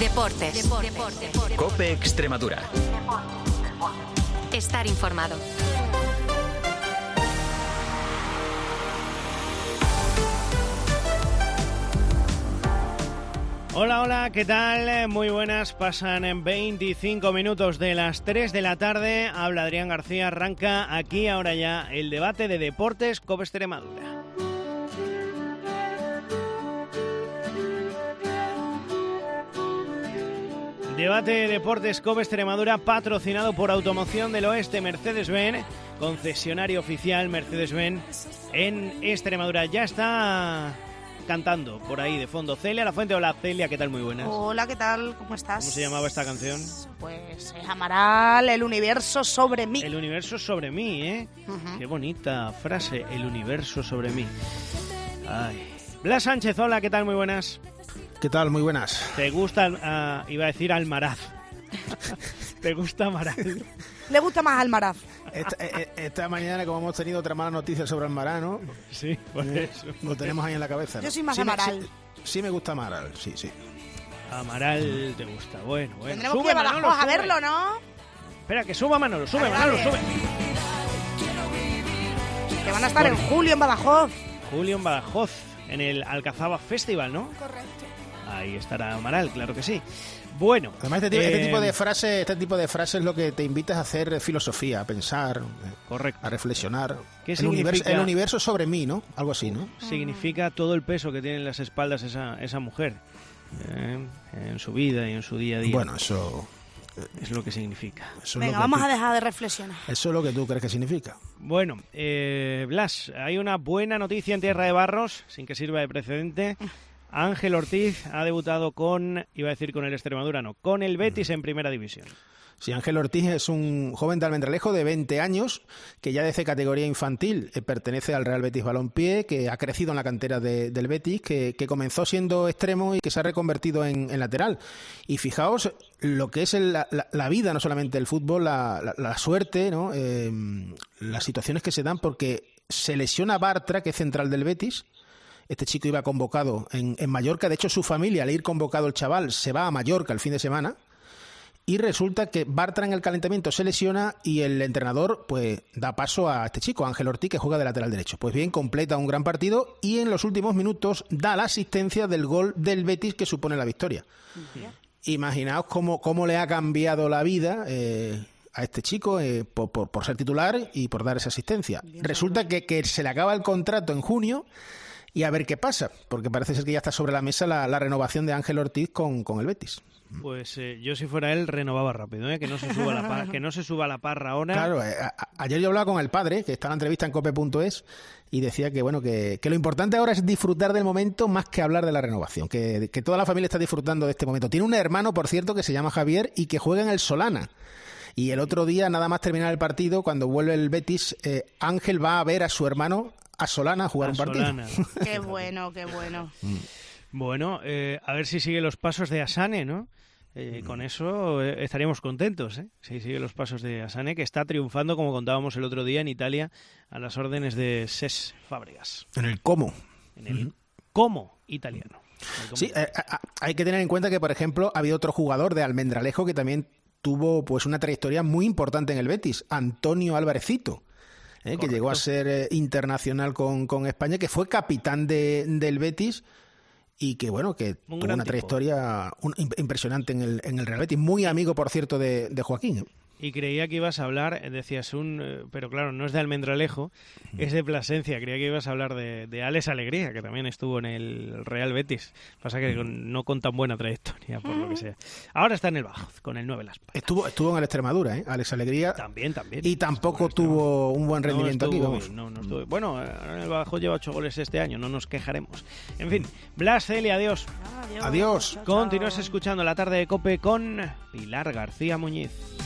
Deportes. COPE Extremadura. Estar informado. Hola, hola, ¿qué tal? Muy buenas, pasan en 25 minutos de las 3 de la tarde. Habla Adrián García, arranca aquí ahora ya el debate de Deportes COPE Extremadura. Debate de Deportes COPE Extremadura, patrocinado por Automoción del Oeste Mercedes-Benz, concesionario oficial Mercedes-Benz en Extremadura. Ya está cantando por ahí de fondo Celia Lafuente. Hola Celia, ¿qué tal? Muy buenas. Hola, ¿qué tal? ¿Cómo estás? ¿Cómo se llamaba esta canción? Pues es Amaral, El universo sobre mí. El universo sobre mí, ¿eh? Uh-huh. Qué bonita frase, el universo sobre mí. Ay. Blas Sánchez, hola, ¿qué tal? Muy buenas. ¿Qué tal? Muy buenas. ¿Te gusta, iba a decir Almaraz? ¿Te gusta Amaral? Le gusta más Almaraz. Esta mañana, como hemos tenido otra mala noticia sobre Almaraz, ¿no? Sí, por eso. Lo tenemos ahí en la cabeza, ¿no? Yo soy más Amaral. Sí me gusta Amaral, sí. Amaral te gusta, bueno. Tendremos que ir a Badajoz a verlo, ¿no? Espera, que suba Manolo, sube. Que van a estar en julio en Badajoz. Julio en Badajoz, en el Alcazaba Festival, ¿no? Correcto. Ahí estará Amaral, claro que sí. Bueno, además este tipo de frases es lo que te invitas a hacer filosofía, a pensar, correcto, a reflexionar. ¿Qué significa? El universo sobre mí, ¿no? Algo así, ¿no? Significa todo el peso que tiene en las espaldas esa mujer en su vida y en su día a día. Bueno, eso es lo que significa. Venga, vamos a dejar de reflexionar. Eso es lo que tú crees que significa. Bueno, Blas, hay una buena noticia en Tierra de Barros, sin que sirva de precedente. Ángel Ortiz ha debutado con el Extremadura, no, con el Betis en Primera División. Sí, Ángel Ortiz es un joven de Almendralejo de 20 años que ya desde categoría infantil pertenece al Real Betis Balompié, que ha crecido en la cantera del Betis, que comenzó siendo extremo y que se ha reconvertido en lateral. Y fijaos lo que es la vida, no solamente el fútbol, la suerte, ¿no? Las situaciones que se dan, porque se lesiona Bartra, que es central del Betis. Este chico iba convocado en Mallorca. De hecho, su familia, al ir convocado el chaval, se va a Mallorca el fin de semana. Y resulta que Bartra en el calentamiento se lesiona y el entrenador pues da paso a este chico, Ángel Ortiz, que juega de lateral derecho. Pues bien, completa un gran partido y en los últimos minutos da la asistencia del gol del Betis que supone la victoria. Imaginaos cómo le ha cambiado la vida a este chico por ser titular y por dar esa asistencia. Resulta que se le acaba el contrato en junio. Y a ver qué pasa, porque parece ser que ya está sobre la mesa la renovación de Ángel Ortiz con el Betis. Pues yo si fuera él renovaba rápido, que no se suba la parra ahora. Claro, ayer yo hablaba con el padre, que está en la entrevista en cope.es, y decía que bueno que lo importante ahora es disfrutar del momento más que hablar de la renovación, que toda la familia está disfrutando de este momento. Tiene un hermano, por cierto, que se llama Javier y que juega en el Solana. Y el otro día, nada más terminar el partido, cuando vuelve el Betis, Ángel va a ver a su hermano a Solana a jugar un partido. Qué bueno. Bueno, a ver si sigue los pasos de Asane, ¿no? Con eso estaríamos contentos, Si sigue los pasos de Asane, que está triunfando, como contábamos el otro día, en Italia, a las órdenes de Cesc Fábregas. En el Como. En el Como italiano. Sí, hay que tener en cuenta que, por ejemplo, ha habido otro jugador de Almendralejo que también tuvo pues una trayectoria muy importante en el Betis, Antonio Alvarecito. Que llegó a ser internacional con España, que fue capitán del Betis y que bueno que tuvo una trayectoria impresionante en el Real Betis, muy amigo por cierto de Joaquín. Y creía que ibas a hablar, decías pero claro, no es de Almendralejo, es de Plasencia. Creía que ibas a hablar de Alex Alegría, que también estuvo en el Real Betis. Pasa que no con tan buena trayectoria, por lo que sea. Ahora está en el Badajoz, con el 9 Las Palmas. Estuvo en el Extremadura, Alex Alegría. También. Y tampoco tuvo un buen rendimiento aquí, vamos. No estuvo. Bueno, el Badajoz lleva 8 goles este año, no nos quejaremos. En fin, Blas, Celia, adiós. Adiós. Continúas escuchando La Tarde de COPE con Pilar García Muñiz.